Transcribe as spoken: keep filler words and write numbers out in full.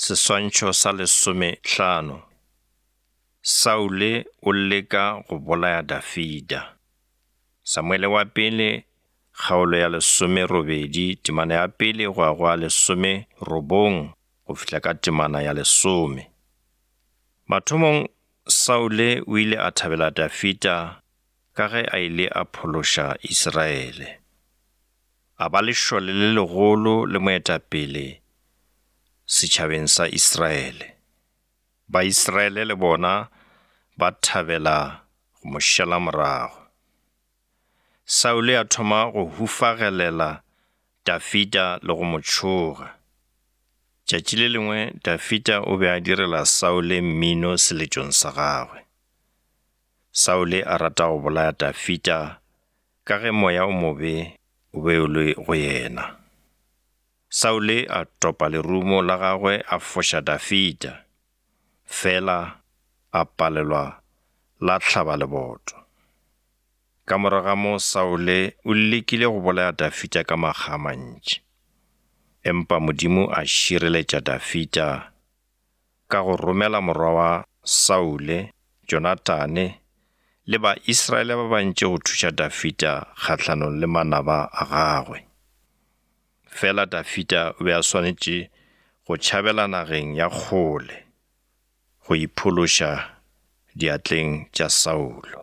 Seswantšho sa lesomehlano. Saule o leka go bolaya Dafida. Samuele wa pele, kgaolo ya lesome robedi, temana ya pele go agwa lesome robong, go fihla ka temana ya lesome. Mathomong, Saule o ile a thabela Dafida ka ge a ile a phološa Israele. A ba lešole le legolo le moetapele setšhabeng sa Israele. Ba Israele le bona ba thabela go mo šala morago. Saule a thoma go hufagelela Dafida le go mo tšhoga. Tšatši le lengwe Dafida o be a direla Saule mmino seletšong sa gagwe. Saule a rata go bolaya Dafida ka ge moya o mobe o be o le go yena. Saule a topa lerumo la gagwe a foša Dafida, fela a palelwa la hlaba leboto. Ka morago ga moo Saule o lekile go bolaya Dafida ka makga a mantši. Empa Modimo a šireletša Dafida ka go romela morwa wa Saule, Jonatane, le ba Israele ba bantši go thuša Dafida kgahlano le manaba a gagwe. Fela Dafida o be a swanetše go tšhabela nageng ya kgole, go iphološa diatleng tša Saulo.